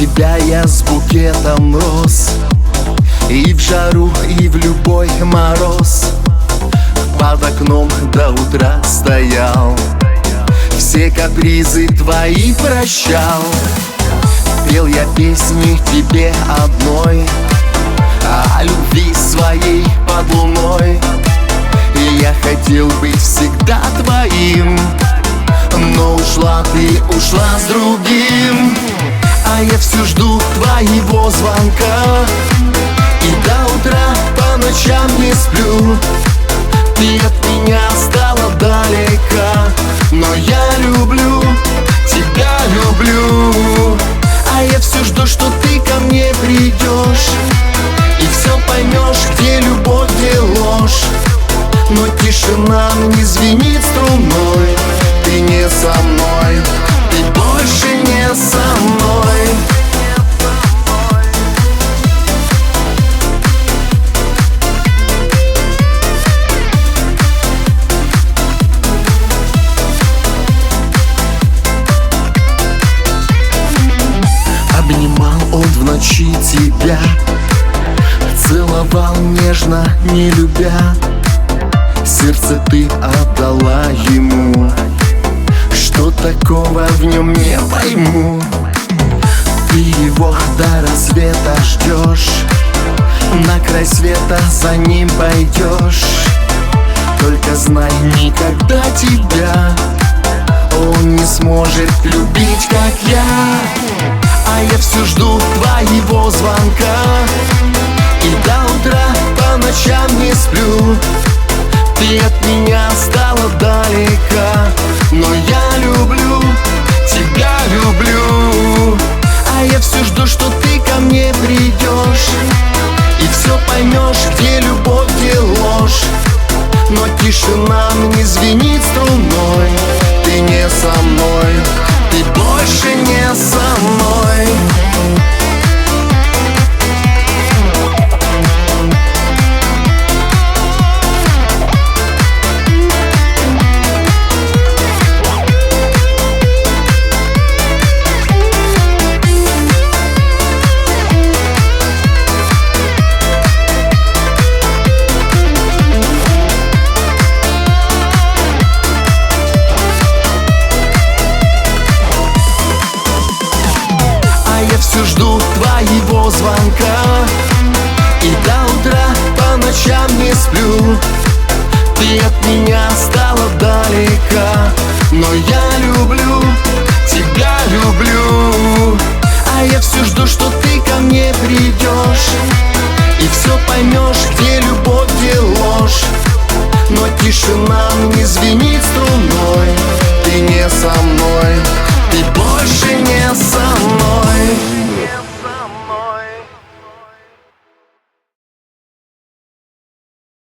тебя я с букетом роз, и в жару, и в любой мороз под окном до утра стоял, все капризы твои прощал. Пел я песни тебе одной, о любви своей под луной. И я хотел быть всегда твоим, но ушла ты, ушла с другим. А я все жду твоего звонка, и до утра по ночам не сплю. Ты от меня стала далека, но я люблю, тебя люблю. А я все жду, что ты ко мне придешь, и все поймешь, где любовь, где ложь. Но тишина не звенит струной. Ты не со мной, ты больше не со мной. Обнимал он в ночи тебя, целовал нежно, не любя. Сердце ты отдала ему, что такого в нем не пойму. Ты его до рассвета ждешь, на край света за ним пойдешь. Только знай, никогда тебя он не сможет любить, как я. А я все жду твоего звонка, и до утра по ночам не сплю. Ты от меня стала далека, но я люблю, тебя люблю. А я все жду, что ты ко мне придешь, и все поймешь, где любовь, где ложь. Но тишина не звенит струной. Ты не со мной, ты больше не со мной. Все жду твоего звонка, и до утра по ночам не сплю. Ты от меня стала далека, но я люблю, тебя люблю. А я все жду, что ты ко мне придешь, и все поймешь, где любовь, где ложь. Но тишина не звенит струной. Ты не со мной, ты больше не со мной.